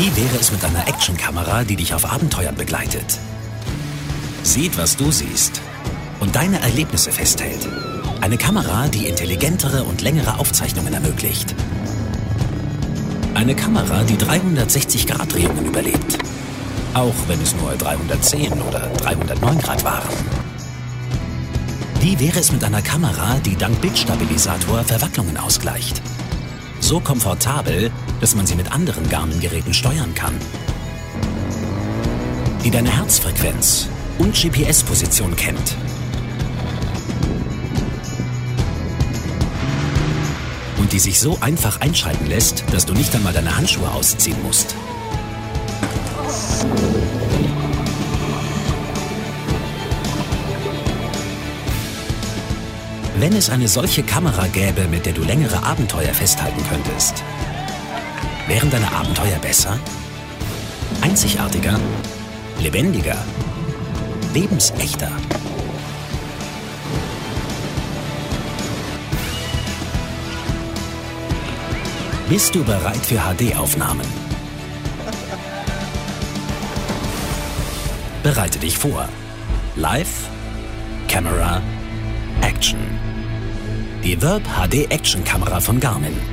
Wie wäre es mit einer Actionkamera, die dich auf Abenteuern begleitet? Sieht, was du siehst und deine Erlebnisse festhält. Eine Kamera, die intelligentere und längere Aufzeichnungen ermöglicht. Eine Kamera, die 360-Grad-Drehungen überlebt. Auch wenn es nur 310 oder 309 Grad waren. Wie wäre es mit einer Kamera, die dank Bildstabilisator Verwacklungen ausgleicht? So komfortabel, dass man sie mit anderen Garmin-Geräten steuern kann. Die deine Herzfrequenz und GPS-Position kennt. Und die sich so einfach einschalten lässt, dass du nicht einmal deine Handschuhe ausziehen musst. Wenn es eine solche Kamera gäbe, mit der du längere Abenteuer festhalten könntest, wären deine Abenteuer besser, einzigartiger, lebendiger, lebensechter? Bist du bereit für HD-Aufnahmen? Bereite dich vor. Live, Camera, Action. Die VIRB HD Action Kamera von Garmin.